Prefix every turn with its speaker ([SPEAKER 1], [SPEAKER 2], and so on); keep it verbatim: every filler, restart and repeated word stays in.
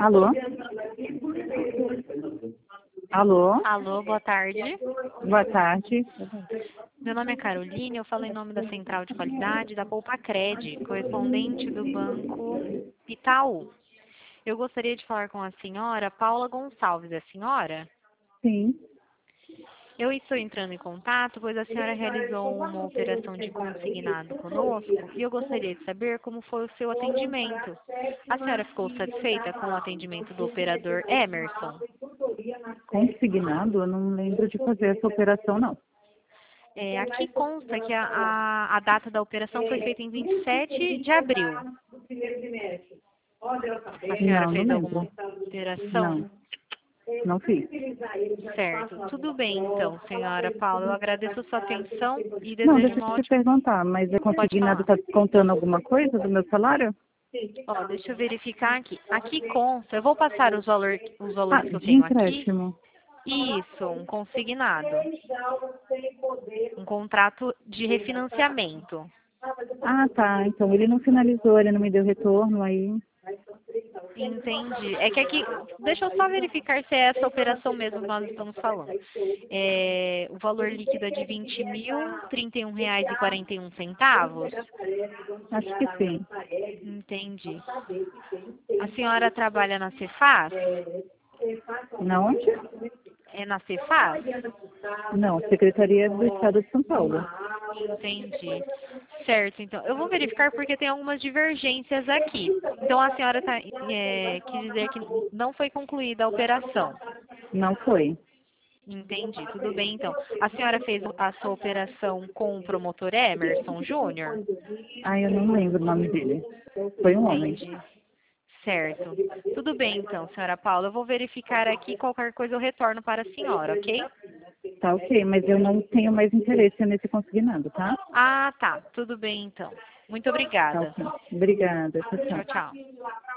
[SPEAKER 1] Alô? Alô?
[SPEAKER 2] Alô, boa tarde.
[SPEAKER 1] Boa tarde.
[SPEAKER 2] Meu nome é Caroline, eu falo em nome da Central de Qualidade da Poupacred, correspondente do Banco Itaú. Eu gostaria de falar com a senhora Paula Gonçalves, é a senhora?
[SPEAKER 1] Sim.
[SPEAKER 2] Eu estou entrando em contato, pois a senhora realizou uma operação de consignado conosco e eu gostaria de saber como foi o seu atendimento. A senhora ficou satisfeita com o atendimento do operador Emerson?
[SPEAKER 1] Consignado? Eu não lembro de fazer essa operação, não.
[SPEAKER 2] É, aqui consta que a, a, a data da operação foi feita em vinte e sete de abril. A senhora
[SPEAKER 1] Não, não
[SPEAKER 2] fez alguma
[SPEAKER 1] lembro.
[SPEAKER 2] operação?
[SPEAKER 1] Não, não fiz.
[SPEAKER 2] Certo. Tudo bem, então, senhora Paula. Eu agradeço a sua atenção e
[SPEAKER 1] Não,
[SPEAKER 2] desejo
[SPEAKER 1] deixa
[SPEAKER 2] uma
[SPEAKER 1] eu te
[SPEAKER 2] ótima...
[SPEAKER 1] perguntar, mas é
[SPEAKER 2] Pode
[SPEAKER 1] consignado
[SPEAKER 2] falar.
[SPEAKER 1] está descontando alguma coisa do meu salário?
[SPEAKER 2] Ó, deixa eu verificar aqui. Aqui consta, eu vou passar os, valor, os
[SPEAKER 1] Ah,
[SPEAKER 2] valores que eu
[SPEAKER 1] de
[SPEAKER 2] tenho aqui.
[SPEAKER 1] empréstimo.
[SPEAKER 2] Isso, um consignado. Um contrato de refinanciamento.
[SPEAKER 1] Ah, tá. Então ele não finalizou, ele não me deu retorno aí.
[SPEAKER 2] Entendi. É que aqui, deixa eu só verificar se é essa operação mesmo que nós estamos falando. É, o valor líquido é de vinte mil, trinta e um reais e quarenta e um centavos.
[SPEAKER 1] Acho que sim.
[SPEAKER 2] Entendi. A senhora trabalha na Cefaz?
[SPEAKER 1] Na onde?
[SPEAKER 2] É na Cefaz?
[SPEAKER 1] Não, Secretaria do Estado de São Paulo.
[SPEAKER 2] Entendi. Certo, então. Eu vou verificar porque tem algumas divergências aqui. Então a senhora tá, é, quis dizer que não foi concluída a operação.
[SPEAKER 1] Não foi.
[SPEAKER 2] Entendi, tudo bem então. A senhora fez a sua operação com o promotor Emerson Júnior?
[SPEAKER 1] Ah, eu não lembro o nome dele. Foi um homem.
[SPEAKER 2] Entendi. Certo. Tudo bem então, senhora Paula. Eu vou verificar aqui, qualquer coisa eu retorno para a senhora, ok?
[SPEAKER 1] Tá ok, mas eu não tenho mais interesse nesse consignado, tá?
[SPEAKER 2] Ah, tá. Tudo bem então. Muito
[SPEAKER 1] Tá
[SPEAKER 2] obrigada.
[SPEAKER 1] ok. Obrigada. Tchau,
[SPEAKER 2] Tchau,
[SPEAKER 1] tchau.
[SPEAKER 2] tchau.